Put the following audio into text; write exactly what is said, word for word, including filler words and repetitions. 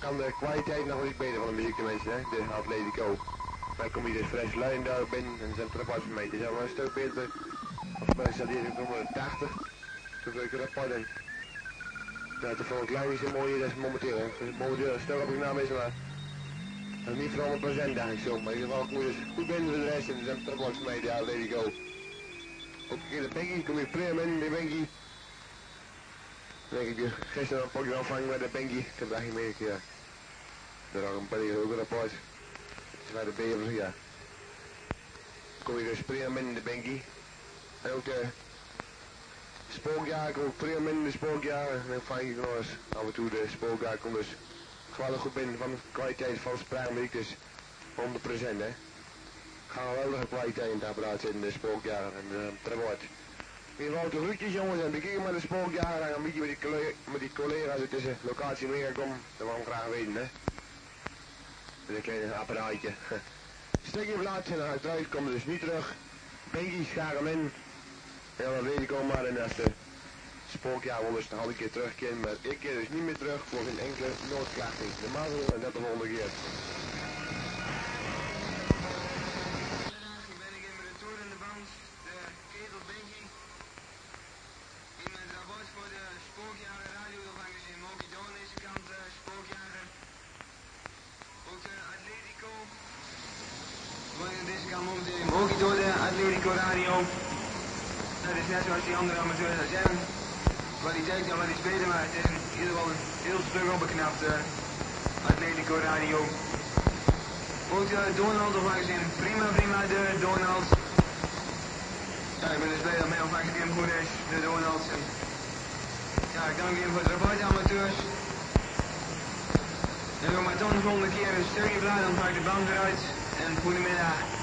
kan de kwaliteit nog wel iets beter van de muziek, de mensen, hè? De Atletico. Dan kom je dus Fresh Luijendorp binnen en zijn trap uit mee. Het is allemaal een stuk beter. Volgens mij staat hier honderdtachtig. Toen wil ik er rapport in. Nou, de volgende klein is een mooie, dat is momenteel. Hè. Momenteel een stuk op ik naam is, maar dat is niet voor honderd procent denk ik zo. Maar in ieder geval, ik moet dus goed binnen voor de rest en zijn trap uit mee, de Atletico. Ook een keer de Bengie, kom je prima in, de Bengie. Dan denk ik weer, gisteren een pokje aanvangen met de Bengie. Ik heb daar geen meer keer. Daarom ben ik ook een rapport. Het is bij de bevers, ja. Kom je dus prima in de Bengie. En ook de spookjaar, ik ook prima in de spookjaar. En dan vang ik nog eens af en toe de spookjaar. Komt dus geweldig goed binnen van de kwaliteit van de spraakmuziek. Dus honderd procent hè. Gaan we wel een kwaliteit in het apparaat zitten, de spookjaar en de trabord. In ieder geval de groetjes jongens en bekijken met de spookjaar. En een beetje met die, collega, met die collega's uit deze locatie meegekomen. Dat wil ik graag weten hè. Met een klein apparaatje. Stukje plaats en dan ga ik thuis, kom dus niet terug. Bengie, schakel in. Ja, dat weet ik al maar en als de spookjaar wil dus een halve keer terugkeren, maar ik keer dus niet meer terug voor geen enkele noodklachting. De mazzel en dat de volgende keer. Nu ben ik in mijn retour in de band, de ketel Bengie. In mijn rapport voor de spookjaren radio, dan vangen ze in Mokido aan deze kant uh, spookjaren. Ook de Atletico. We aan deze kant momenteel in Mokido de Atletico radio. Dat is net zoals die andere amateurs dat zijn. Kwaliteit kan wel iets beter, maar het is in ieder geval een heel stuk opgeknapt uh, Atletico radio. Ook de Donald, of langs in prima prima de Donald. Ja, ik ben dus blij dat mijn ontvangst die hem goed is, de Donalds. En ja, ik dank jullie voor het rapport amateurs. En nog maar toch de volgende keer een stukje blad, dan ga ik de band eruit. En goedemiddag.